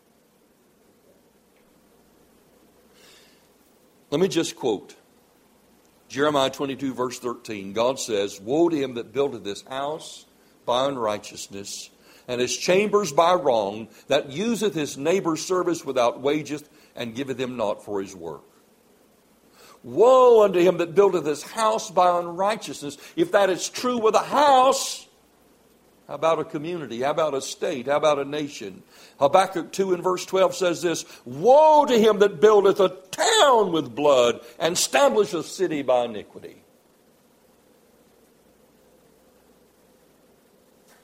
Let me just quote Jeremiah twenty-two, verse thirteen. God says, "Woe to him that buildeth this house by unrighteousness, and his chambers by wrong, that useth his neighbor's service without wages, and giveth him naught for his work." Woe unto him that buildeth his house by unrighteousness. If that is true with a house, how about a community? How about a state? How about a nation? Habakkuk two and verse twelve says this, "Woe to him that buildeth a town with blood, and establisheth a city by iniquity."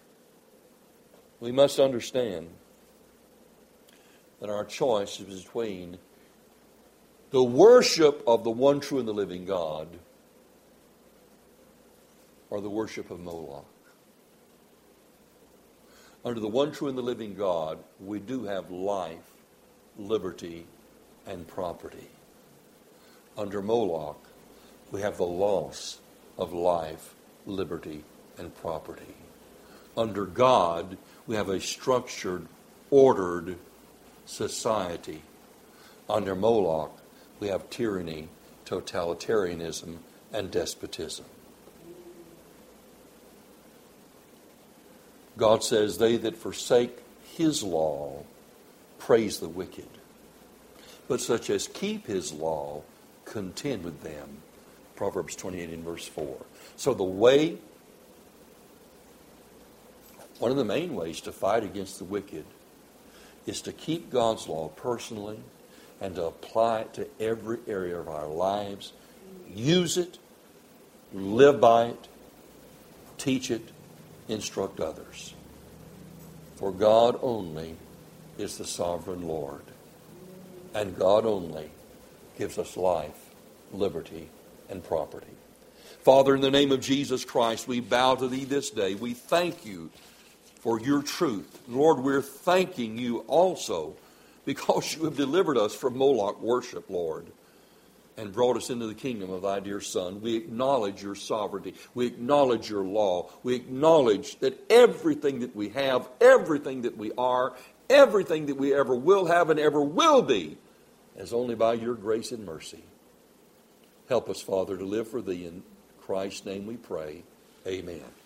We must understand that our choice is between the worship of the one true and the living God or the worship of Moloch. Under the one true and the living God, we do have life, liberty, and property. Under Moloch, we have the loss of life, liberty, and property. Under God, we have a structured, ordered society. Under Moloch, we have tyranny, totalitarianism, and despotism. God says, they that forsake his law praise the wicked, but such as keep his law contend with them. Proverbs twenty-eight and verse four. So the way, one of the main ways to fight against the wicked is to keep God's law personally and to apply it to every area of our lives. Use it, live by it, teach it, instruct others. For God only is the sovereign Lord, and God only gives us life, liberty, and property. Father, in the name of Jesus Christ, we bow to Thee this day. We thank You for Your truth. Lord, we're thanking You also because You have delivered us from Moloch worship, Lord, and brought us into the kingdom of Thy dear Son. We acknowledge Your sovereignty. We acknowledge Your law. We acknowledge that everything that we have, everything that we are, everything that we ever will have and ever will be is only by Your grace and mercy. Help us, Father, to live for Thee. In Christ's name we pray. Amen.